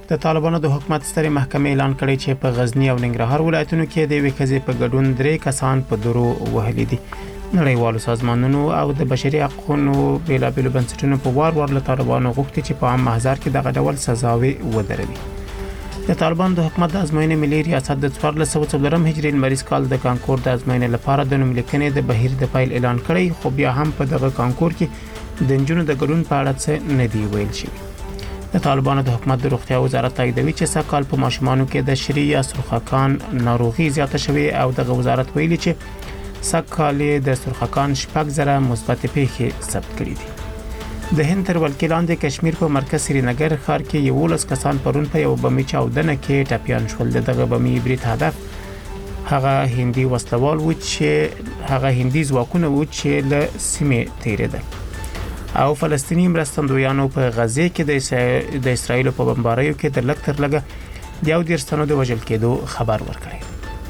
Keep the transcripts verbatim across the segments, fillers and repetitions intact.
د طالبانو د حکومت سترې محکمې اعلان کړی چې په غزنی او ننګرهار ولایتونو کې د یوې ښځې په ګډون درې کسان په درو وهلي دي. نړیوالو سازمانونو او د بشري حقوقو بیلابېلو بنسټونو په وار وار له طالبانو غوښتي چې په عام محضر کې دغه ډول سزاوي ودروي. د طالبانو د حکومت د ازموینې ملي ریاست د څوارلس سوه څلورم هجري لمریز کال د کانکور د ازموینې لپاره د نوملیکنې د بهیر د پیل اعلان کړی، خو بیا هم په دغه کانکور کې د نجونو د ګډون په اړه څه نه دی ویل شوی. د طالبانو د حکومت د روغتیا وزارت تاییدوي چې سږ کال په ماشومانو کې د شری یا سرخکان ناروغي زیاته شوې او دغه وزارت ویلي چې سږ کال د سرخکان شپږ زره مثبت پیښې ثبت کړي دي. د هند تر ولکې لاندې کشمیر په مرکز سرینګر ښار کې یولس کسان پرون په یو بمي چاودنه کې ټپیان شول. دغه بمي برید هدف هغه هندي وسلوال و چې هغه هندي ځواکونه و چې له سیمې تیریدل او فلسطینی مرستندویانو په غزه کې د اسرایل په بمباریو کې د لږ تر لږه د یو دېرش تنو د وژل کېدو خبر ورکړی.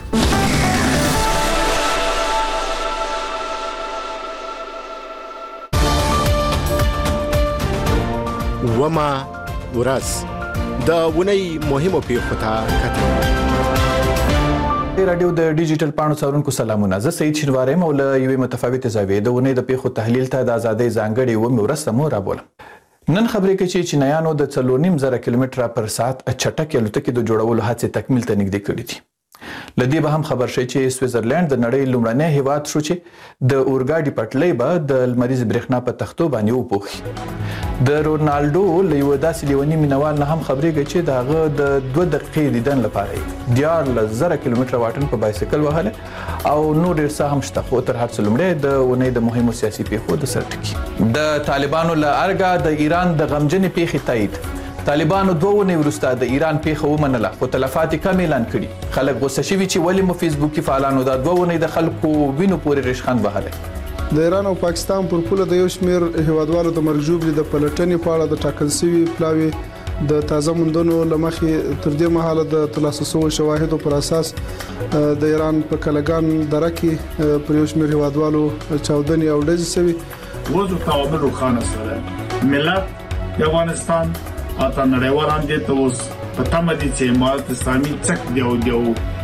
وما ورځ د ونې مهمو پیښو ته کتل. رادیو د ډیجیټل پاڼو څارونکو سلامونه. زه سید شینواری م او له یوې متفاوتې زاویې د ونې د پیښو تحلیل ته د ازادۍ ځانګړې ومې ورسته مو رابولم. نن خبرې کوي چې چینایانو د څلور نیم زره کیلومتره پر ساعت چټکې الوتکې د جوړولو هڅې تکمیل ته نږدې کړې دي. لدې به هم خبر شي چې سویټزرلند د نړۍ لومړنی هیواد شو چې د اورګاډي پټلۍ به د لمریز برېښنا په تختو باندې وپوښي. د رونالډو له یو داسې لیونی مینوال نه هم خبرېږي چې دغه د دوه دقیقې دیدن لپاره دیارلس زره کیلومتره واټن په بایسکل وهله او نور ډېر څه هم شته. خو تر هر څه لومړی د ونې د مهمو سیاسي پیښو د سر ټکي. د طالبانو له ارګه د ایران د غمجنې پیښې تایید. طالبانو دوه ونې وروسته د ایران پیښه ومنله خو تلفات کم اعلان کړي. خلک غوسه شوي چې ولې مو فیسبوکي فعالانو دا دوه ونې د خلکو وینو پورې ریشخند وهلی. د ایران او پاکستان پر پوله د یو شمېر هیوادوالو د مرګ ژوبلې د پلټنې په اړه د ټاکل شوي پلاوي د تازه موندنو له مخې تر دې مهاله د ترلاسه شویو شواهدو پر اساس د ایران په کلګان دره کې پر یو شمېر هیوادوالو چاودنې او ډزې شوي. وضع تعامل روښانه سره ملت د افغانستان اته نړیوالان دي ته اوس په تمه دي چې امارات اسلامي څک دی او دی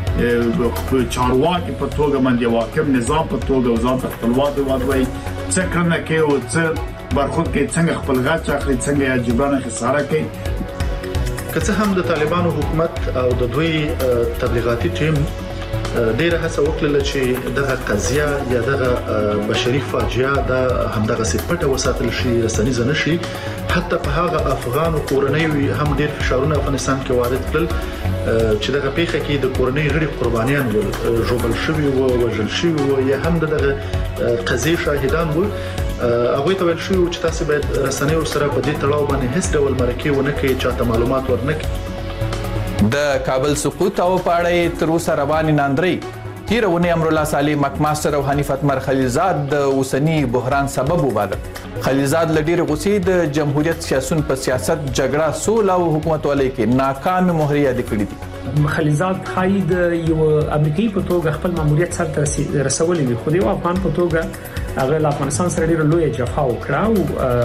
چارواکي په توګه باندې واکم نظام په توګه او ځان خپلواک وادوي څه کړنه کوي او څه برخود کوي څنګه خپل غاټ اخلي څنګه یا جبران خساره کوي. که څه هم د طالبانو حکومت او د دوی تبلیغاتي ټیم ډیره هڅه وکړه چې دغه قضیه یا دغه بشري فاجعه د همدغه سپټه وساتل شي رسنیز نه شي. حتی په هغه افغان کورنۍ هم ډیر فشارونه افغانستان کې وارد کړل چې دغه پیښه کې د کورنۍ غړي قربانیان ول جوړل شوی او وژل شوی او یا هم دغه قضیه شاهدان ول. هغه ته ویل شو چې تاسو باید رسنۍ سره په دې تړاو باندې هیڅ ډول مرکه ونه کوي چې ته معلومات ورنکړي. د کابل سقوط او پاړې تر اوسه روانې ناندري تیرونه امرالله صالح مکماستر او حنیف اتمر خلیلزاد د اوسنی بحران سبب وباله. خلیلزاد لډیر غوسی د جمهوریت سیاسون په سیاست جګړه سول او حکومت ولې کې ناکام مهریه د کړې دي. خلیلزاد خاید یو امریکایي په توګه خپل ماموریت سره رسولې وي خو د افغان په توګه هغه له افغانستان سره ډیره لویه جفا وکړه او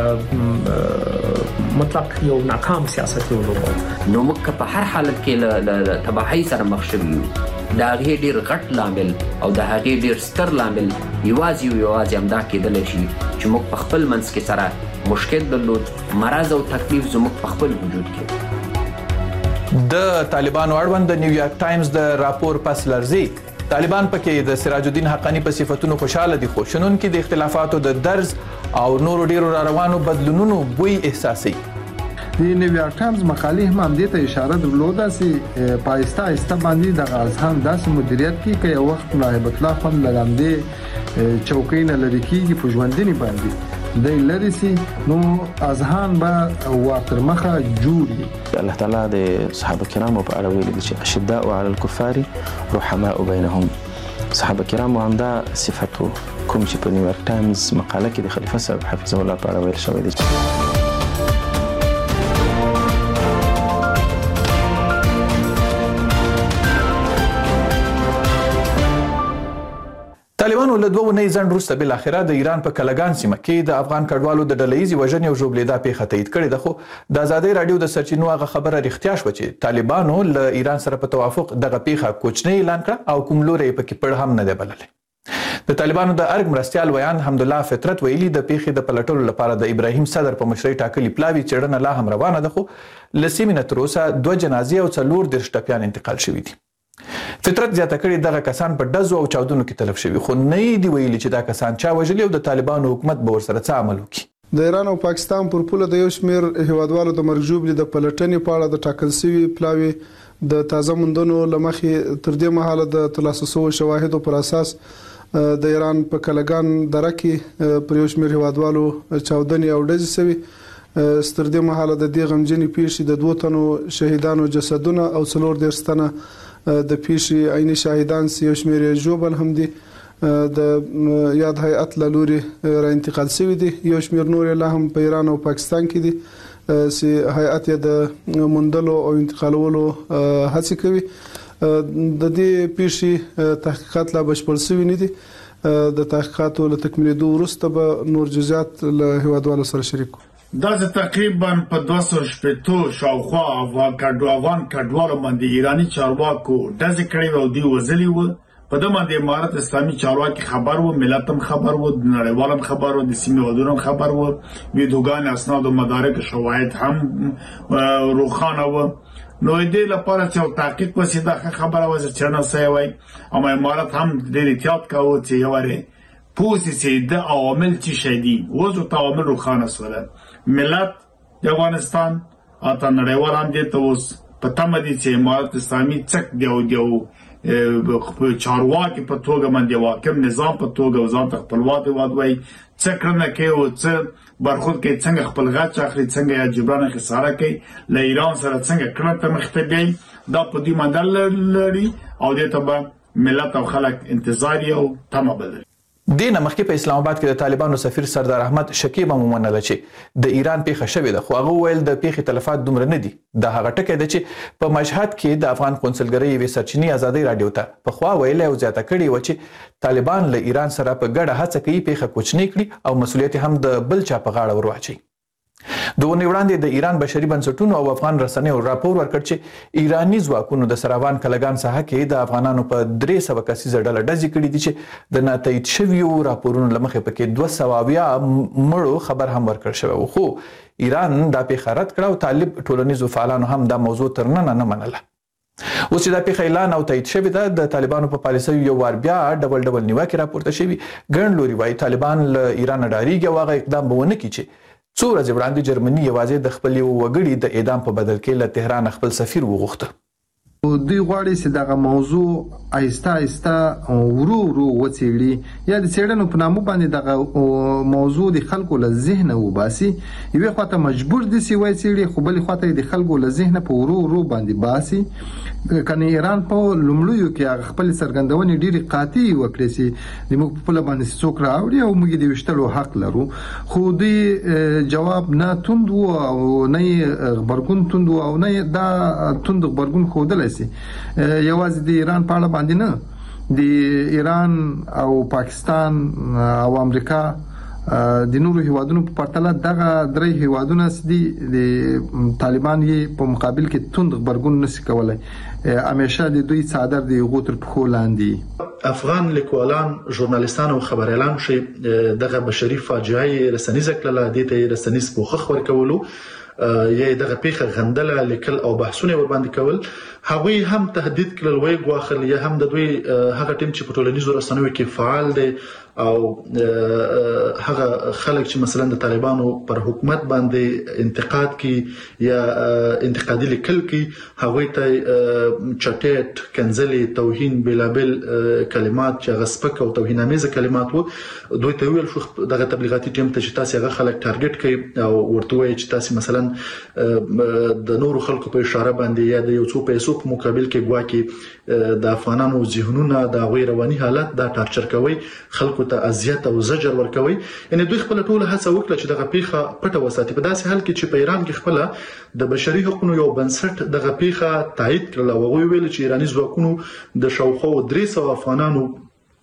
مطلق یو ناکام سیاست یو لرو. نو موږ په هر حالت کې له تباہي سره مخ شوو. دا هغه ډیر غټ لامل او دا هغه ډیر ستر لامل یوازې یوازې همدا کېدل شي چې موږ په خپل منځ کې سره مشکل درلود. مرز او تکلیف زموږ په خپل وجود کې. د طالبانو اړوند د نیویارک ټایمز د راپور پس لرزي. طالبان پکې د سراج الدین حقانی په صفاتونو خوشاله دي خو شنن کې د اختلافاتو د درز او نورو ډیرو روانو بدلونونو بوی احساسي. د نیویارک ټایمز مقالې هم دې ته اشاره درلوده چې پایسته ایسته باندې د غازخان داسې مدیریت کې کې یو وخت نایب الله خان لګاندې چوکۍ نه لري کېږي په ژوندنی باندې د لری سي نو اذهان به واقر مخه جوړي. الله تعالی د صحابه کرامو په اړه ویلي چې اشداء علی الكفار رحماء بینهم. صحابه کرامو هم دا صفاتو کوم چې په نیویارک ټایمز مقاله کې د خلیفہ صاحب حفظه الله په اړه ویل شوی دی. طالبانو له دوه اونۍ ځنډ وروسته بالاخره د ایران په کلګان سیمه کې د افغان کډوالو د ډلهیزې وژنې او ژوبلېدا پیښه تایید کړې ده، خو د ازادۍ راډیو د سرچینو هغه خبره رښتیا شوه چې طالبانو له ایران سره په توافق دغه پیښه کوچنۍ اعلان کړه او کوم لوری یې پکې پړ هم نه دی بللی. د طالبانو د ارګ مرستیال ویان حمدالله فطرت ویلي د پیښې د پلټلو لپاره د ابراهیم صدر په مشرۍ ټاکلي پلاوي څېړنه لا هم روانه ده، خو له سیمې نه تر اوسه دوه جنازې او څلور دېرش ټپیان انتقال شوي دي. فطرت زیاته کړې دغه کسان په ډزو او چاودنو کې تلف شوي، خو نه یې دي ویلي چې دا کسان چا وژلي او د طالبانو حکومت به ورسره څه عمل وکړي. د ایران او پاکستان پر پوله د یو شمېر هیوادوالو د مرګ ژوبلې د پلټنې په اړه د ټاکل شوي پلاوي د تازه موندنو له مخې تر دې مهاله د ترلاسه شویو شواهدو پر اساس د ایران په کلګان دره کې پر یو شمېر هیوادوالو چاودنې او ډزې شوي. ستر دې مهاله د دې غمجنې پیښې د دوه تنو شهیدانو جسدونه او څلور دېرش تنه د پیښې عیني شاهدان سي یو شمېر ژوبل هم دي د یاد هیئت له لوري را انتقال شوي دي. یو شمېر نور لا هم په ایران او پاکستان کې دي چې هیئت یې د موندلو او انتقالولو هڅې کوي. د دې پیښې تحقیقات لا بشپړ شوي نه دي. د تحقیقاتو له تکمیلېدو وروسته به نور جزئیات له هیوادوالو سره شریک کړو. دا تقریبا په دوه سوه شپږ شاوخوا افغان کډوالو کډوالو باندې ایرانی چارواکو داسې کړي او دی وزلي و. په دغه باندې امارت اسلامي چارواکي خبر وو، ملت هم خبر وو، نړیوال هم خبر وو، د سیمې ودونو هم خبر وو، ویډیوګان اسناد او مدارک شواهد هم روخانه وو. نو دې لپاره چې تحقیق وسي دا خبره وځي چې نه سوي وای، اما امارت هم ډېر احتیاط کاوه چې یواره پوسی چې د عوامل چې شدي وځو تعامل روخانه سره ملت د افغانستان اته نړیوال هم دي ته اوس په تمه دي چې امارت اسلامي څک دی او دیو چارواکي په توګه باندې واکم نظام په توګه وزارت خپلواکي وادوي څکرنه کې او څه برخود کې څنګه خپل غاچ اخلي څنګه یا جبران خساره کوي له ایران سره څنګه کړه ته مختبي دا په دې مدل لري او دې ته ملت او خلک انتظار یو تمه بدل. دین مخکې په اسلام آباد کې د طالبانو سفیر سردار احمد شکیب هم ومنله چې د ایران پیښه شوې ده، خو هغه ویل د پیښې تلفات دومره نه دي. دا هغه ټکی ده چې په مشهد کې د افغان قونسلګرۍ یوې سرچینې ازادۍ راډیو ته پخوا ویلې او زیاته کړې وه چې طالبان له ایران سره په ګډه هڅه کوي پیښه کوچنۍ کړي او مسؤلیت هم د بل چا په غاړه ور واچوي. د اونۍ وړاندې د ایران بشري بنسټونو او افغان رسنیو راپور ورکړ چې ایرانی ځواکونو د سراوان کلګان ساحه کې د افغانانو په درې سوه کسیزه ډله ډزې کړي دي چې د ناتایید شویو راپورونو له مخې پکې دوه سوه اویا مړو خبر هم ورکړل شوی و، خو ایران دا پیښه رد کړه او طالب ټولنیزو فعالانو هم دا موضوع تر ننه نه منله. اوس چې دا پیښه اعلان او تایید شوې ده، د طالبانو په پالیسیو یو وار بیا ډبل ډبل نیوکې راپورته شوي. ګڼ لوري وایي طالبان له ایران ډارېږي او هغه اقدام به ونه کړي چې څو ورځې وړاندې جرمني یوازې د خپل یو وګړي د اعدام په بدل کې له تهران خپل سفیر وغوښته. دوی غواړي چې دغه موضوع آهسته آهسته ورو ورو وڅېړي یا د څېړنو په نامه باندې دغه موضوع د خلکو له ذهنه وباسي. یوې خواته مجبور دي چې وڅېړي، خو بلې خواته د خلکو له ذهنه په ورو ورو باندې باسي. کنه ایران په لومړیو کې هغه خپل څرګندونې ډېرې قاطع وکړې چې موږ په خپله باندې څوک راوړي او موږ د ویشتلو حق لرو، خو دوی جواب نه توند و او نه یې غبرګون توند و او نه دا توند غبرګون ښودلی سي. یوازې د ایران په اړه باندې نه، د ایران او پاکستان او امریکا د نورو هیوادونو په پرتله دغه درې هیوادونه دي د طالبان یې په مقابل کې توند غبرګون نشي کولای. همیشه د دوی څادر د یغو تر پښو لاندې. افغان لیکوالان، ژورنالیستان او خبريالان چې دغه بشري فاجعه رسنیزه کړله، د دې رسنیز پوښښ ورکولو یا دغه پیښه غندله لیکل او بحثونه ور باندې کول، هغوی هم تهدید کړل وای غواخل یا هم د دوی هغه ټیم چې په ټولنیزو رسنیو کې فعال دي او هغه خلک چې مثلا د طالبانو پر حکومت باندې انتقاد کوي یا انتقادي لیکل کوي، هغوی ته چټیټ کنځلي توهین بلابل کلمات چې غسپک او توهینامیزه کلمات وو، دوی ته ویل شو دغه تبلیغاتي ټیم ته چې تاسو هغه خلک ټارګټ کوي او ورته وایي چې تاسو مثلا د نورو خلکو په اشاره باندې یا د یو څو پیسو په مقابل کې ګواکي د افغانانو ذهنونه د غیر رواني حالت دا ټارچر کوي، خلکو ته اذیت او زجر ورکوي. یعنی دوی خپل ټول هڅه وکړه چې دغه پیښه پټه وساتي، په داسې حال کې چې په ایران کې خپل د بشري حقوقو یو بنسټ دغه پیښه تایید کړل او ویل چې ایرانی ځواکونو د شاوخوا درې سوه افغانانو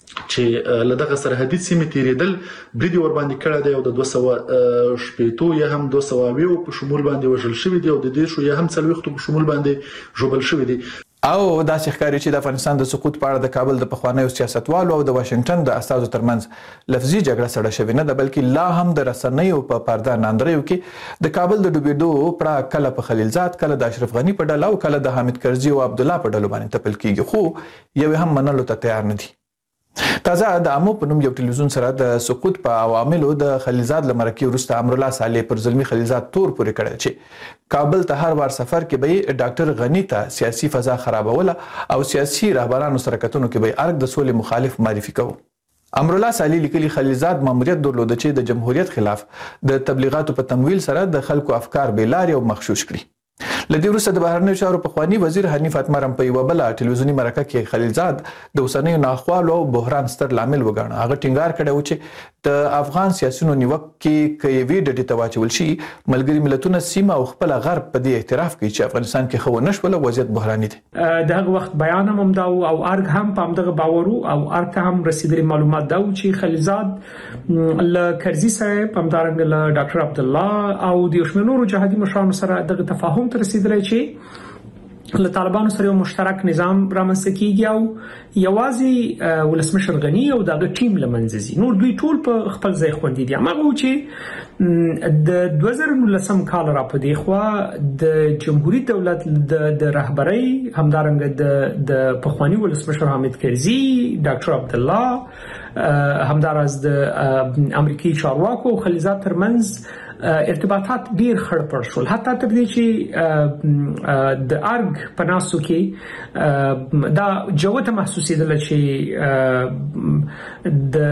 چې لدغه سرحدي سیمې تیریدل بریدي ور باندې کړه دی او د دوه سوه شپېتو یا هم دوه سوه اویا په شمول باندې وژل شوی دی او د دې شو یا هم څلوېښتو په شمول باندې ژوبل شوی دی. او داسې ښکاري چې د افغانستان د سقوط په اړه د کابل د پخوانیو سیاستوالو او د واشنګټن د استازو ترمنځ لفظي جګړه سړه شوې نه ده، بلکې لا هم د رسنیو په پرده ناندریو کې د کابل د ډوبېدو پړه کله په خلیلزاد، کله د اشرف غني په ډله او کله د حامد کرزي او عبدالله په ډلو باندې تپل کیږي، خو یو هم منلو ته تیار نه دي. تازه د امو په نوم یو ټلویزیون سره د سقوط په عواملو د خلیلزاد لمرکي وروسته امرالله صالح پر زلمی خلیلزاد تور پورې کړی چې کابل ته هر وار سفر کې به ډاکټر غنی ته سیاسي فضا خرابوله او سیاسي رهبرانو سره کتنو کې به ارګ د سولې مخالف معرفي کوو. امرالله صالح لیکلي خلیلزاد ماموریت درلوده چې د جمهوریت خلاف د تبلیغاتو په تمویل سره د خلکو افکار بیلارې او مغشوش کړي. لدې وروسته د بهرنیو چارو پخوانی وزیر حنیف اتمرم په یوه بله ټلویزیوني مرکه کې خلیلزاد د اوسنیو ناخوالو او بحران ستر لامل وګاڼه. هغه ټینګار کړی و چې د افغان سیاسیونو نیوکې که یوې ډډې ته واچول شي، ملګري ملتونه سیمه او خپله غرب په دې اعتراف کوي چې افغانستان کې ښه ونه شوله، وضعیت بحراني دی. د هغه وخت بیان هم همدا و او ارګ هم په همدغه باور و او ارګ ته هم رسیدلي معلومات دا و چې خلیلزاد له کرزي سره په همدارنګه له ډاکټر عبدالله او د یو شمېر نورو جهادي مشرانو سره دغه تفاهم ته رسیدلی چې له طالبانو سره یو مشترک نظام رامنځته کیږي او یوازې ولسمشر غنی او دغه ټیم لمنځه ځي، نور دوی ټول په خپل ځای خوندي دي. هغه چې د دوه زره نولسم کال را په دی خوا د جمهوریت دولت د رهبرۍ همدارنګه د د پخوانی ولسمشر حامد کرزي، ډاکټر عبدالله، همداراز د امریکایي چارواکو او خلیلزاد ترمنځ ارتباطات ډیر خړپړ شول، حتی تر دې چې د ارګ په ناسو کې دا جوته محسوسېدله چې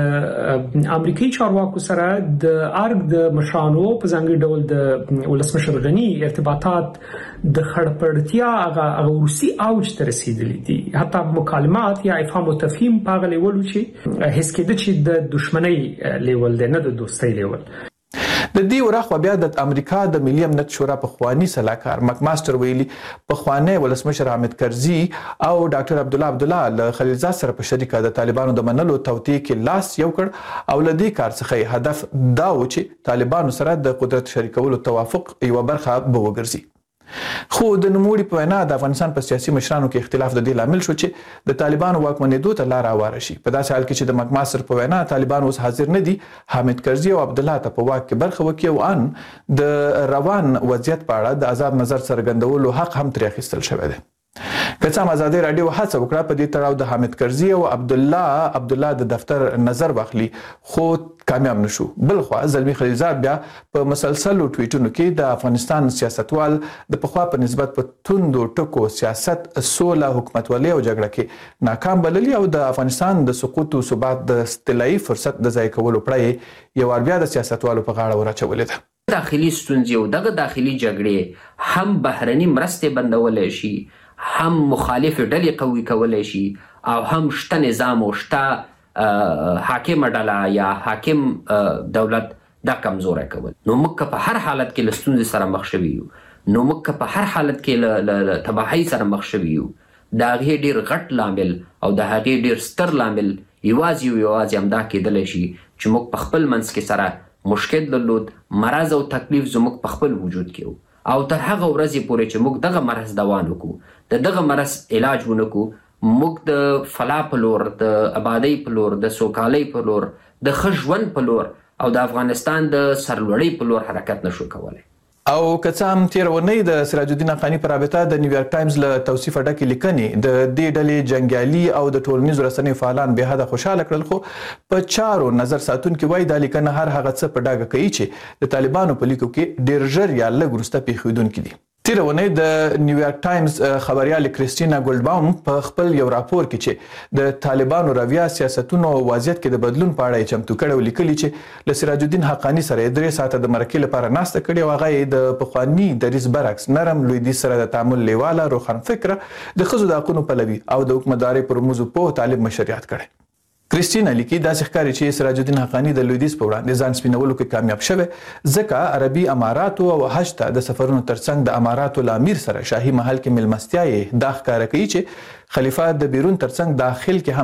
د امریکایي چارواکو سره د ارګ د مشرانو په ځانګړي ډول د ولسمشر غني ارتباطات د خړپړتیا هغه روسي اوج ته رسیدلي دي، حتی مکالمات یا افهام او تفهیم په هغه لیول چې هیڅ کېده چې د دښمنۍ لیول دی، نه د دوستۍ لیول. د دې ورخوا بیا د امریکا د ملي امنیت شورا پخوانی سلاکار مک ماستر ویلي پخوانی ولسمشر حامد کرزي او ډاکټر عبدالله عبدالله له خلیلزاد سره په شریکه د طالبانو د منلو توطئې کې لاس یو کړ او له دې کار څخه هدف دا و چې طالبانو سره د قدرت شریکولو توافق یوه برخه به وګرځي. خو د نوموړي په وینا د افغانستان په سیاسي مشرانو کې اختلاف د دې لامل شو چې د طالبانو واکمنېدو ته لار هواره شي. په داسې حال کې چې د مک ماستر په وینا طالبان اوس حاضر نه دي حامد کرزي او عبدالله ته په واک کې برخه وکړي او ان د روان وضعیت په اړه د آزاد نظر څرګندولو حق هم ترې اخیستل شوی دی. که څه هم ازادي راډیو هڅه وکړه په دې تړاو د حامد کرزي او عبدالله عبدالله د دفتر نظر واخلي، خو کامیاب نشو. بل خو زلمی خلیلزاد بیا په مسلسلو ټویټونو کې د افغانستان سیاستوال د پخوا په نسبت په توندو ټکو سیاست، سوله، حکومتولۍ او جګړه کې ناکام بللي او د افغانستان د سقوط او ثبات د طلایي فرصت د ضایع کولو پړه یو وار بیا د سیاستوالو په غاړه ورچولې ده. داخلي ستونزې او دغه داخلي جګړې هم بهرني مرستې بندولی شي، هم مخالف ډلې قوي کولی شي او هم شته نظام او شته حاکم ډله یا حاکم دولت دا کمزوری کول. نو موږ که په هر حالت کې له ستونزې سره مخ شوي یو، نو موږ که په هر حالت کې له تباهۍ سره مخ شوي یو، د هغې ډېر غټ لامل او د هغې ډېر ستر لامل یوازې او یوازې همدا کېدلی شي چې موږ په خپل منځ کې سره مشکل درلود، مرض او تکلیف زموږ په خپل وجود کې و او تر هغه ورځې پورې چې موږ دغه مرض دوام وکړو، د دغه مرض علاج ونه کړو، موږ د فلاح په لور، د آبادۍ په لور، د سوکالۍ په لور، د ښه ژوند په لور او د افغانستان د سرلوړۍ په لور حرکت نشو کولی. او که څه هم تېره اونۍ د سراج الدین حقاني په رابطه د نیویارک ټایمز له توصیفه ډکې لیکنې د دې ډلې جنګیالي او د ټولنیزو رسنیو فعالان بې حده خوشحاله کړل، خو په چارو نظر ساتونکي وایي دا لیکنه هر هغه څه په ډاګه کوي چې د طالبانو په لیکو کې ډېر ژر یا لږ وروسته پېښېدونکي دي. تېره اونۍ د نیویارک ټایمز خبریال کریسټینا ګولډباوم په خپل یو راپور کې چې د طالبانو رویه، سیاستونو او وضعیت کې د بدلون په اړه یې چمتو کړی او لیکلي چې له سراج الدین حقاني سره یې درې ساعته د مرکې لپاره ناسته کړې او هغه یې د پخواني دریځ برعکس نرم لویدیځ سره د تعامل لیواله، روښانفکره، د ښځو د حقونو پلوي او د حکومتدارۍ پر رموزو پوه طالب مشریات کړی. کریسټینا لیکي داسې ښکاري چې سراج الدین حقاني د لویدیځ په وړاندې ځان سپینولو کې کامیاب شوی، ځکه عربي اماراتو او حج ته د سفرونو ترڅنګ د اماراتو له امیر سره شاهي محل کې مېلمستیا یې دا ښکاره کوي چې خلیفه د بیرون ترڅنګ داخل کې هم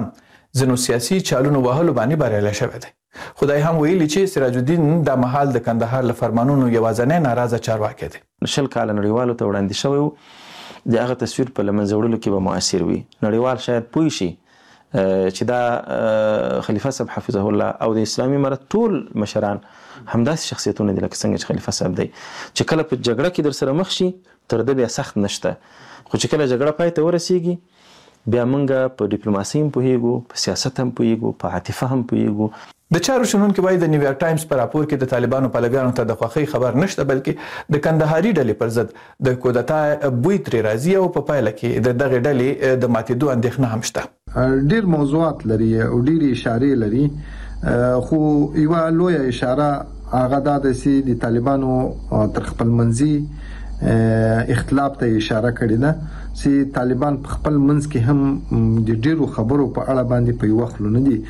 ځینو سیاسي چالونو وهلو باندې بریالی شوی دی. خدای هم ویلي چې سراج الدین د مهال د کندهار له فرمانونو یوازینی ناراضه چارواکی دی. شل کاله نړیوالو ته وړاندې شوی و د هغه تصویر په له منځه وړلو کې به مؤثر وي. نړیوال شاید پوه شي چې دا خلیفه صاحب حفظه الله او د اسلامي امارت ټول مشران همداسې شخصیتونه دي لکه څنګه چې خلیفه صاحب دی چې کله په جګړه کې در سره مخ شي تر ده بیا سخت نشته، خو چې کله جګړه پای ته ورسیږي بیا موږ په ډیپلوماسي هم پوهیږو، په سیاست هم پوهیږو، په عاطفه هم پوهیږو. د چارو شنونکي وایي د نیویارک ټایمز په راپور کې د طالبانو پلویانو ته د خوښۍ خبر نشته، بلکې د کندهاري ډلې پر ضد د کودتا بوی ترې راځي او په پایله کې د دغې ډلې د ماتېدو اندېښنه هم شته. ډیر موضوعات لري او ډیرې اشارې لري، خو یوه لویه اشاره هغه دا ده چې د طالبانو تر خپلمنځي اختلاف ته اشاره کړې ده چې طالبان په خپل منځ کې هم د ډیرو خبرو په اړه باندې په یو وخت نه دي.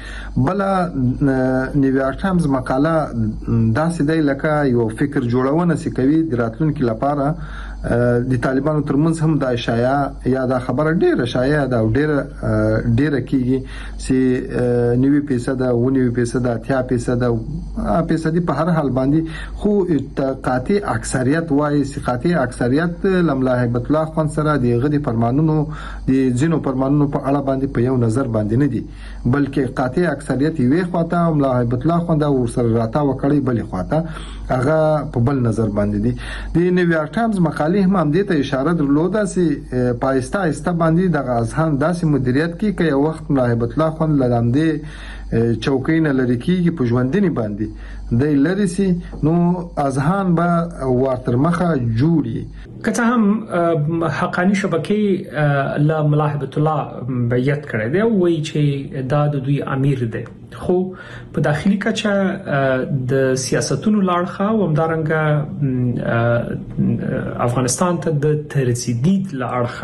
بل نیویارک ټایمز مقاله داسې دی لکه یو فکر جوړونه چې کوي د راتلونکي لپاره د طالبانو ترمنځ هم د شایعه یا د خبره ډیره شایعه ده او ډیره ډیره کیږي چې نوي فیصد او نوي فیصد اتیا فیصد فیصدي په هر حال باندې، خو قاطع اکثریت وایي چې قاطع اکثریت لملا هیبت الله خان سره د د فرمانونو د ځینو فرمانونو په اړه باندې په یو نظر باندې نه دي، بلکې قاطع اکثریت یې خواته ملا هیبت الله خان دا ورسره راته وکړي، بلې خواته هغه په بل نظر باندې دي. د نیویارک ټایمز مقالې هم هم دې ته اشاره درلوده چې پایسته آیسته باندې د اذهان داسې مدیریت کې کې یو وخت ملا هیبت الله خان لدامدې چوکۍ نه لري کېږي په ژوندنې باندې د لری سي نو اذهان به ورتر مخه جوړي. که څه هم حقانی شبکې له ملا هیبت الله بیعت کړی دی او وایي چې دا د دوی امیر دی، خو په داخلي کچه د سیاستونو لاړخه او همدارنګه افغانستان ته د ترسیدید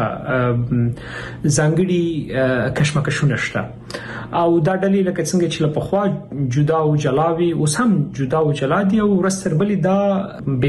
لاړخه ځانګړي کشمکشونه شته او دا ډلې لکه څنګه چې په خوا جدا او جلاوي اوس هم جدا او جلا دي او رستربلې دا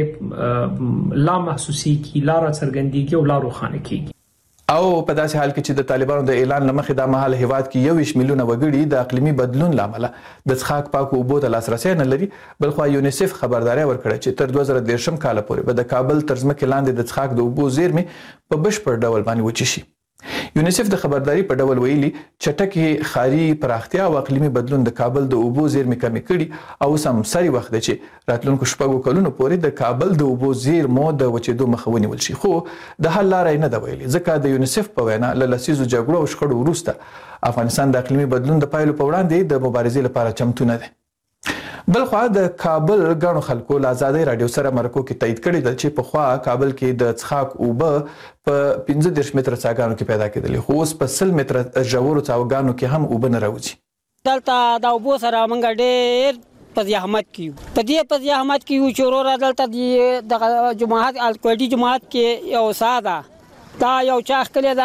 بیلواله لا محسوسي کی لاره څرګندېږي او لا روښانه کیږي. او په داسې حال کې چې د طالبانو د اعلان لمخې د مهال هیواد کې یو ویشت میلیونه وګړي د اقلیمي بدلون لامل د څښاک پاکو اوبو ته لاسرسي نه لري، بلخو یونیسف خبرداري ورکړه چې تر دوه زره دېرشم کال پورې به د کابل تر ځمکې لاندې د څښاک د اوبو زیرمې په بشپړ ډول باندې وچې شي. یونیسف د خبرداري په ډول ویلي چټکي خاري پراختیا او اقلیمي بدلون د کابل د اوبو زیرمې کمې کړي او سم سری وخت دی چې راتلونکو شپږو کلونو پورې د کابل د اوبو زیرمو د وچېدو مخه ونیول شي، خو د حل لاره نه ده ویلي ځکه د یونیسف په وینا له لسیزو جګړو او شخړو وروسته افغانستان د اقلیمي بدلون د پایلو په وړاندې د مبارزې لپاره چمتو نه دی. بلخوا د کابل غاڼو خلکو له آزادۍ رادیو سره مرکو کې تایید کړی دی چې په خوا کابل کې د څښاک اوبه په پنځه دېرش متره څاګانو کې پیدا کېدلې، خو اوس په سل متره ژورو څاګانو کې هم اوبه نه راوځي. دلته د اوبو سره موږ ډېر په زحمت کیو په دې په زحمت کیو چې ورور دلته د جماعت الکوالټي جماعت کې یو ساده دا یو چاخ کړی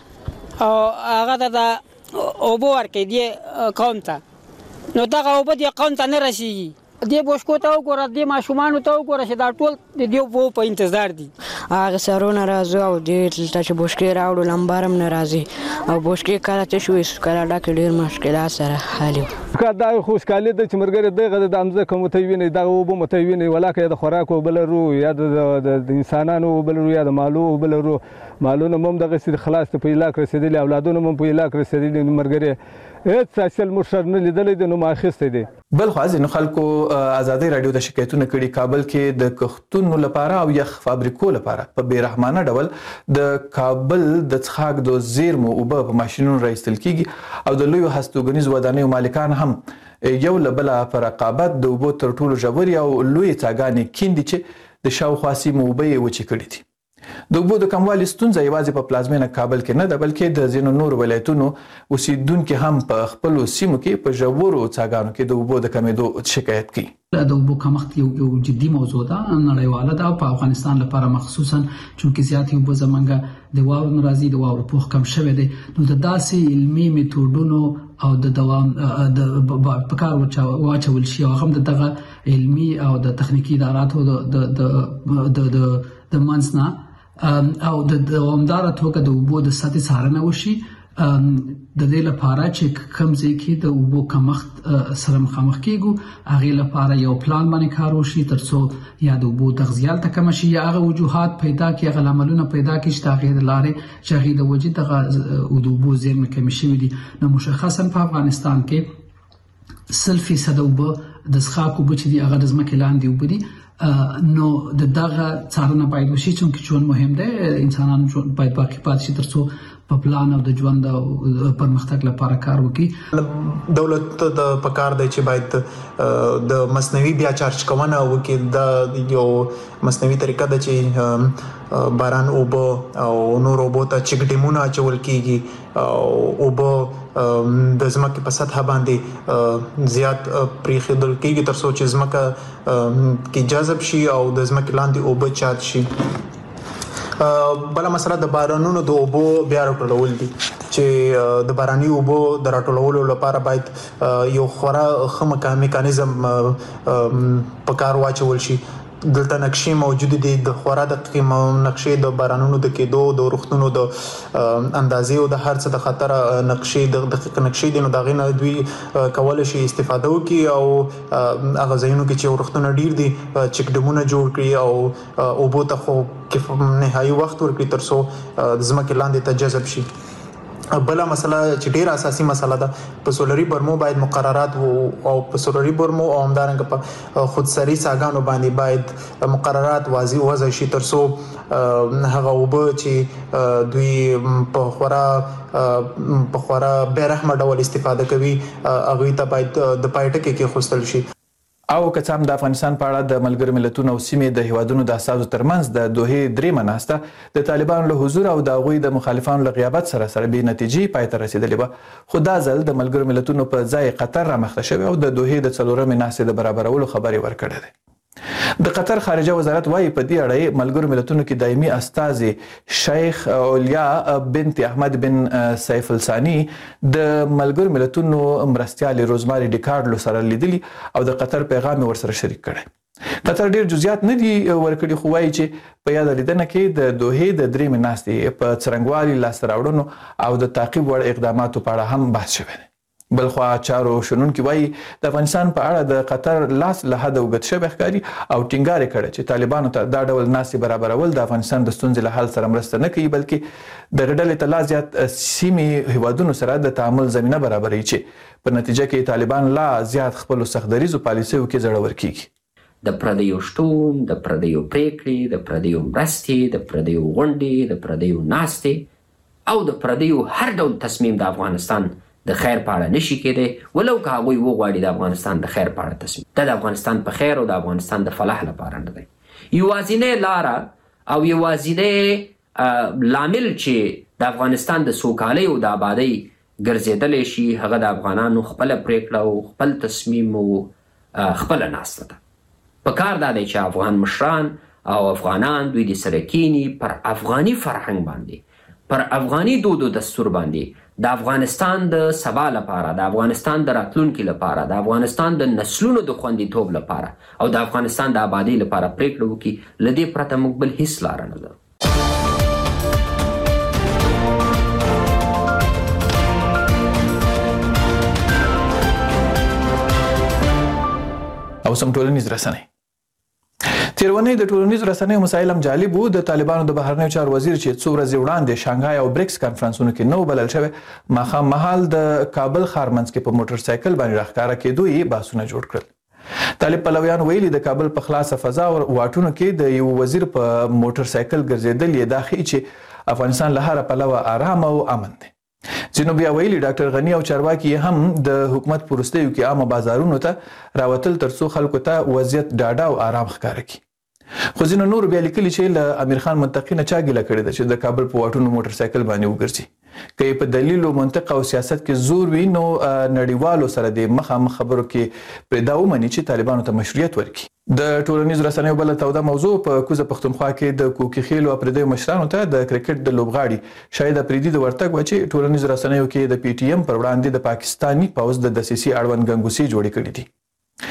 دا او هغه د اوبو ورکې دی قوم ته، نو دا اوبه د قوم ته نه رسیږي. دې بوشکو ته وګوره، دې ماشومانو ته وګوره چې دا ټول د دې اوبو په انتظار دي. هغه سرونه راځي او ډېر دلته چې بوشکې راوړو لمبار هم نه راځي او بوشکې کله تش وي کله ډکې ډېر مشکلات سره حل وي. دا خوشحالي ده چې ملګري دغه د امځکه متوینې دغه اوبه متوینې ولاکه د خوراک اوبه لرو یا د انسانانو اوبه لرو یا د مالو اوبه لرو، مالونه هم دغسې خلاص په علاق رسېدلي، اولادونه هم په علاق رسېدلي، ملګري هیڅ اصل مشر نه لیدلی دی نو ماخیستی دی. بلخوا ځینو خلکو ازادۍ راډیو ته شکایتونه کړي کابل کې د کښتونو لپاره او یخ فابریکو لپاره په بې رحمانه ډول د کابل د څښاک د زیرمو اوبه په ماشینونو راایستل کیږي او د لویو هستوګنیزو ودانیو مالکان هم یو له بله په رقابت د اوبو تر ټولو ژورې او لویې څاګانې کیندي چې د شاوخوا سیمو اوبه یې وچې کړي دي. د اوبو د کموالي ستونزه یوازې په پلازمینه کابل کې نه ده، بلکې د ځینو نورو ولایتونو اوسیدونکي هم په خپلو سیمو کې په ژورو څاګانو کې د اوبو د کمېدو شکایت کوي. د اوبو کمښت یو جدي موضوع ده نړیواله ده او په افغانستان لپاره مخصوصا چونکې زیاتې اوبه زمونږ د واورو نه راځي، د واورو پوښ کم شوی دی، نو د داسې علمي میتودونو او د دوام د په کار واچول شي او هغه هم د دغه علمي او د تخنیکي اداراتو د د منځ نه او د دوامداره توګه د اوبو د سطحې څارنه وشي د دې لپاره چې کوم ځای کې د اوبو کمښت سره مخامخ کیږو هغه لپاره یو پلان باندې کار وشي ترڅو یا د اوبو تغذیه تکم شي یا هغه وجوهات پیدا کی هغه عملونه پیدا کی چې تغیر لارې چې هغه د وجود د اوبو زیرمه کم شي دي. نو مشخصا په افغانستان کې سل فیصد اوبو د څښاک اوبو چې دی هغه د ځمکې لاندې اوبو دي. نو د دغه څارنه باید وشي چې ژوند مهم دی انسانانو باید باقی پاتې شي ترڅو په پلان او د ژوند او پرمختګ لپاره کار وکړي. دولت د پکار دی چې باید د مصنوعي بیا چارج کوونه وکړي. د یو مصنوعي طریقه ده چې باران اوبه او نور اوبه ته چک ډیمونه اچول کیږي او اوبه د ځمکې په سطح باندې زیات پریښودل کیږي ترڅو چې ځمکه کې جذب شي او د ځمکې لاندې اوبه چارج شي. بل مسله د بارانونو د اوبو بیا راټولول دي چې د باراني اوبو د راټولولو لپاره باید یو خورا ښه میکانیزم په کار واچول شي. دلته نقشې موجود دي د خورا دقیق نقشې د بارانونو د کېدو د روختونو د اندازې او د هر څه د خطر نقشې د دقیق نقشې دي. نو دا غینه دوی کول شي استفاده وکړي او هغه ځایونو کې چې روختونه ډیر دي چک ډیمونه جوړ کړي او اوبو ته خو کې نهایي وخت ورکړي ترڅو ځمکې لاندې ته جذب شي. بل مسله چې ډیر اساسي مسله ده په سولري برمو باید مقررات او په سولري برمو او همدارنګه په خودسري ساګانو باندې باید مقررات واضح وضع شي ترڅو هغه اوبه چې دوی په خورا په خورا بیرحمه ډول استفاده کوي هغه ته باید د پایټکې کې خوستل شي. او که څه هم د افغانستان په اړه د ملګرو ملتونو او سیمې د هیوادونو د اساسو ترمنځ د دوحې درېمه ناسته د طالبانو له حضور او د هغوی د مخالفانو له غیابت سره سره بې نتیجې پای ته رسېدلې وه، خو دا ځل د ملګرو ملتونو په ځای قطر رامخته شوی او د دوحې د څلورمې ناستې د برابرولو خبرې ورکړې ده. د قطر خارجه وزارت وايي په دې اړه ملګرو ملتونو کې دایمي استازي شیخ اولیا بنت احمد بن سیف الثانی د ملګرو ملتونو مرستیال روزماري ډیکارډلو سره لیدلي او د قطر پیغام ورسره شریک کړي. قطر ډیر جزئیات نه دي ورکړي خو وايي چې په یاد لیدنه کې د دوحې د درېمې ناستې په څرنګوالي لاسته راوړنو او د تعقیب وړ اقداماتو په اړه هم بحث شوی دی. بلخوا چارو شنونکي وایي د افغانستان په اړه د قطر لاس له حده اوږد شوی ښکاري او ټینګار یې کړی چې طالبانو ته دا ډول ناستې برابرول د افغانستان د ستونزې له حل سره مرسته نه کوي بلکې دغه ډلې ته لا زیات سیمې هیوادونو سره د تعامل زمینه برابروي چې په نتیجه کې طالبان لا زیات خپلو سختدریزو پالیسیو کې زړور کیږي. د پردیو شتون، د پردیو پریکړې، د پردیو مرستې، د پردیو غونډې، د پردیو ناستې او د پردیو هر ډول تصمیم د افغانستان د خیر په اړه نشي کېدی ولو که هغوی وغواړي د افغانستان د خیر په اړه تصمیم. دا د افغانستان په خیر او د افغانستان د فلاح لپاره نه دی. یوازینی لاره او یوازینی لامل چې د افغانستان د سوکالۍ او د آبادۍ ګرځېدلی شي هغه د افغانانو خپله پریکړه او خپل تصمیم او خپله ناسته ده. په کار دا دی چې افغان مشران او افغانان دوی د سره کینی پر افغاني فرهنګ باندې پر افغاني دود او دستور باندې د افغانستان د سبا لپاره، د افغانستان د راتلونکي لپاره، د افغانستان د نسلونو د خوندیتوب لپاره او د افغانستان د آبادۍ لپاره پریکړه وکړي. له دې پرته موږ بل هیڅ لاره نه لرو. او سم ټولنیز رسنۍ تیرونی د ټولنیزو رسنیو مسایل هم جالب وو. د طالبانو د بهرنیو چارو وزیر چې څو ورځې وړاندې شانګهای او بریکس کانفرنسونو کې نو بلل شوی ماښام مهال د کابل ښار منځ کې په موټر سایکل باندې راښکاره کېدو یې بحثونه جوړ کړل. طالب پلویان ویلي د کابل په خلاصه فضا او واټونو کې د یو وزیر په موټر سایکل ګرځېدل یې دا ښیي چې افغانستان له هره پلوه آرام او امن دی. ځینو بیا ویلي ډاکټر غني او چارواکي هم د حکومت په وروستیو کې عامه بازارونو ته راوتل ترڅو خلکو ته وضعیت ډاډه او آرام ښکاره کړي. خو ځینو نور بیا لیکلي چې له امیر خان منطقي نه چا ګیله کړې ده چې د کابل په واټونو موټر سایکل باندې وګرځي. که یې په دلیل او منطق او سیاست کې زور وي نو نړیوالو سره د مخامخ خبرو کې پرې دا ومني چې طالبانو ته مشروعیت ورکړي. د ټولنیزو رسنیو بله توده موضوع په کوزه پښتونخوا کې د کوکي خیلو او پردیو مشرانو ته د کرکټ د لوبغاړي شاهد افریدي د ورتګ و چې ټولنیزو رسنیو کې د پی ټی ایم پر وړاندې د پاکستاني پوځ د دسیسې اړوند ګنګوسې جوړې کړې دي.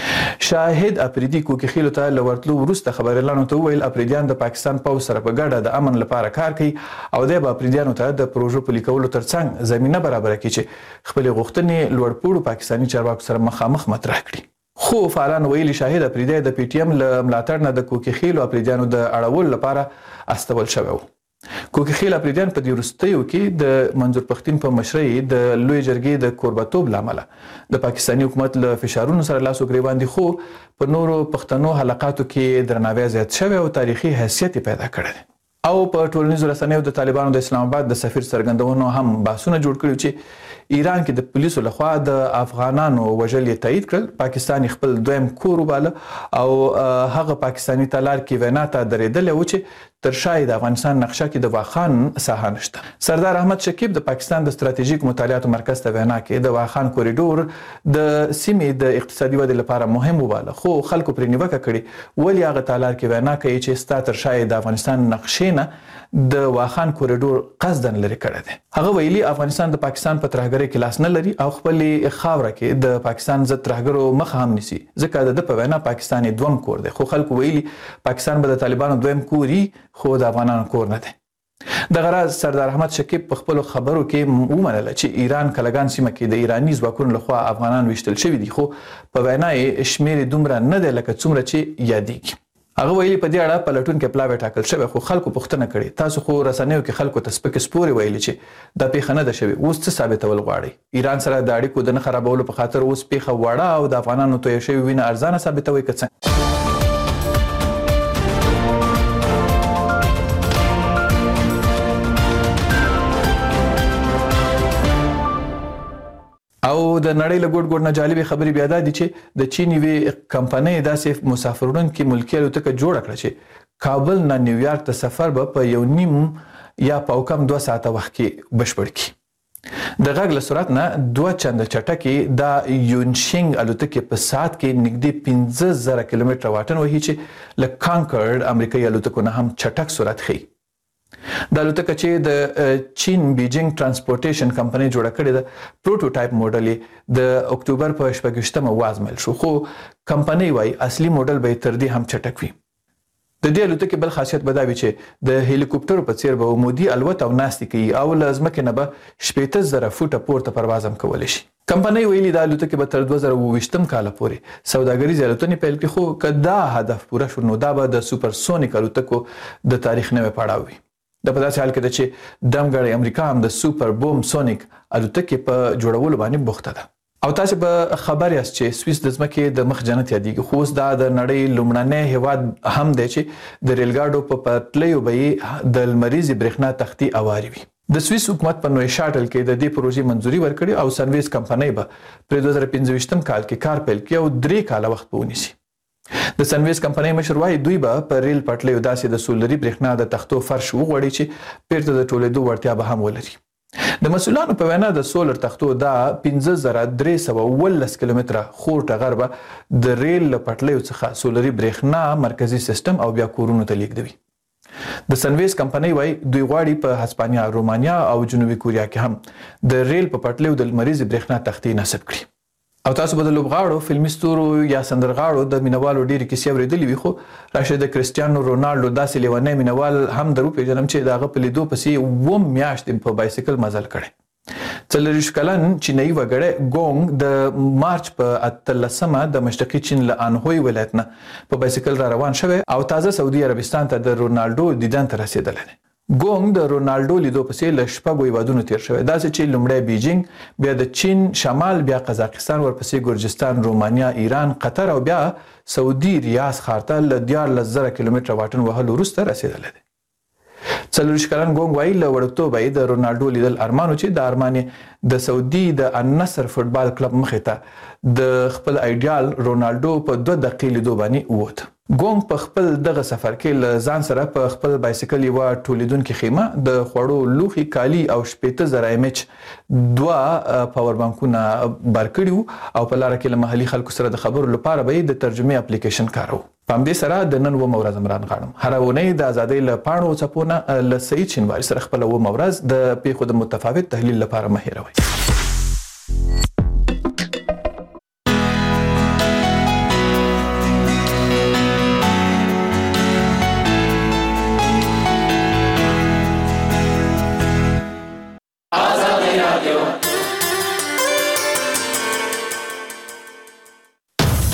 شاهد افریدي کوکي خیلو ته لورتلو وروسته خبريالانو ته ویل افریديان د پاکستان پوځ سره په ګډه د امن لپاره کار کوي او د افریديانو ته د پروژو په لیکولو ترڅنګ زمينه برابر کړي چې خپل غوښتنې لوړپوړو پاکستاني چارواکو سره مخامخ مطرح کړي خو فعالان ویلي شاهد افریدي د پی ټی ایم له ملاتړ نه د کوکي خیلو افریديانو د اړول لپاره استول شوی و کوکي خیل افریديان په دې وروستیو کې د منظور پښتين په مشرۍ د لوی جرګې د کوربتوب لامل د پاکستاني حکومت له فشارونو سره لاس وګریوان دي خو په نورو پښتنو حلقاتو کې درناوی زیات شوی او تاریخي حیثیت پیدا کړی او په ټولنیزو رسنیو د طالبانو د اسلام آباد د سفیر څرګندونو هم بحثونه جوړ کړي چې ایران کې د پولیسو لخوا د افغانانو وژل یې تایید کړل پاکستان خپل دویم کور وباله او هغه پاکستاني تالار کې وینا ته درېدل او چې تر شای د افغانستان نقشه کې د واخان ساحه نشته سردار احمد شکیب د پاکستان د ستراتیژیک مطالعاتو مرکز ته وینا کې د واخان کوریډور د سیمې د اقتصادي ودې لپاره مهم وباله خو خلکو پرې نیوکه کړې ولی هغه تالار کې وینا کوي چې ستا تر شای د افغانستان نقشې نه د واخان کوریډور قصدن لري کړی دی هغه ویلي افغانستان د پاکستان په ترهګرۍ کې لاس نه لري او خپل خاوره کې د پاکستان ضد ترهګرو مخ هم نیسي ځکه د په وینا پاکستان دوم کور دی خو خلکو ویلي پاکستان به د طالبانو دویم کوري خو د افغانانو کور نه دی د غراز سردار احمد شکیب په خپل خبرو کې ومنله چې ایران کلګان سیمه کې د ایرانی ځواکونو لخوا افغانان وشتل شوی دي خو په وینا یې شمیر دومره نه دی لکه څومره چې یادېږي هغه ویلي په دې اړه پلټون کې پلاوی ټاکل شوی خو خلکو پوښتنه کړې تاسو خو رسنیو کې خلکو ته سپک سپوري ویلي چې د پیښه نه ده شوی اوس څه ثابتول غواړي ایران سره د اړیکو د نه خرابولو په خاطر اوس پیښه وړه او د افغانانو توی شوی وینه ارزانه ثابتوي که څنګه او د نړۍ له ګډ ګډ نه جالبې خبرې بیا دا دي چې د چین یوې کمپنۍ داسې مسافرونکي ملکي الوتکه جوړه کړه چې کابل نه نیویارک ته سفر به په یو نیم یا په کم دوه ساعته وخت کې بشپړ کړي د غږ له سرعت نه دوه چنده چټکې د یونشینګ الوتکې په ساعت کې نږدې پنځه زره کیلومتره واټن وهي چې له کانکرډ امریکایي الوتکو نه هم چټک سرعت ښیي د الوتکه چې د چین بیجینګ ترانسپورټیشن کمپنۍ جوړه کړې ده پروټوټایپ موډل د اکتوبر په شپږشتمه وازمل شو خو کمپنۍ وايي اصلي موډل به تر دې هم چټک وي د دې الوتکې بل خاصیت بداوي چې د هلیکوپټر په څیر به عمودي الوت او ناستي کوي او لازمکه نه به شپږ زره فوټه پورته پرواز هم کولای شي کمپنۍ ویلي د الوتکې به تر دوه زره اووه ویشتم کال پورې سوداګریزې الوتنې پیل کړي خو کدا هدف پوره شو نو دا به د سوپر سونیک الوتکو د تاریخ نوې پړاو وي د په داسې حال کې ده چې دمګړی امریکا هم د سوپر بوم سونیک الوتکې په جوړولو باندې بوخته ده او تاسو به خبر یاست چې سویس د ځمکې د مخ جنت یادېږي خو اوس دا د نړۍ لومړنی هیواد هم دی چې د ریلګاډو په پټلیو به د لمریزې برېښنا تختې اواري وي د سویس حکومت په نوې شاټل کې د دې پروژې منځوري ورکړي او سنویس کمپنۍ به په دوه زره پنځه ویشتم کال کې کار پیل کړي او درې کاله وخت به ونیسي د سنویس کمپنۍ مشر وايي دوی به په ریل پټلیو داسې د سولري برېښنا د تختو فرش وغوړي چې پیرته د ټولېدو وړتیا به هم ولري د مسؤلانو په وینا د سولر تختو دا پنځه زره درې سوه اوولس کیلومتره خور ټغر به د ریل له پټلیو څخه سولري برېښنا مرکزي سیستم او بیا کورونو ته لیږدوي د سنویس کمپنۍ وايي دوی غواړي په هسپانیا رومانیا او جنوبي کوریا کې هم د ریل په پټلیو د لمریزې برېښنا تختې نصب کړي او تاسو به د لوبغاړو فلمي ستورو یا سندرغاړو د مینوالو ډېرې کیسې اورېدلې وي خو راشه د کرسټیانو رونالډو داسې لیونی مینوال هم در وپېژنم چې د هغه په لیدو پسې اووه میاشتې په بایسکل مزل کړی څلوېښت کلن چینایي وګړی ګونګ د مارچ په اتلسمه د مشرقي چین له انهوی ولایت نه په بایسکل را روان شوی او تازه سعودي عربستان ته د رونالډو دیدن ته رسېدلی دی ګونګ د رونالډو لیدو پسې له شپږو هیوادونو تیر شوی داسې چې لومړی بیجینګ بیا د چین شمال بیا قزاقستان ورپسې ګرجستان رومانیا ایران قطر او بیا سعودي ریاض ښار ته له دیارلس زره کیلومتره واټن وهلو وروسته رسېدلی دی څلوېښت کلن ګونګ وایي له وړکتوبه یې د رونالډو لیدل ارمان و چې د ارمان د سعودي د النصر فوټبال کلب مخې ته د خپل ایډیال رونالډو په دوه دقیقې لیدو باندې ووت ګونګ په خپل دغه سفر کې له ځان سره په خپل بایسکل یوه ټولیدونکې خیمه د خوړو لوښي کالي او شپېته زره ایم ایچ دوه پاور بانکونه بار کړي وو او په لاره کې له محلي خلکو سره د خبرو لپاره به یې د ترجمې اپلیکیشن کاروه په همدې سره د نن اوومه ورځ عمران غاړم هره اونۍ د ازادۍ له پاڼو څپو نه له سعید شینواري سره خپله اوومه ورځ د پیښو د متفاوت تحلیل لپاره مه هېروئ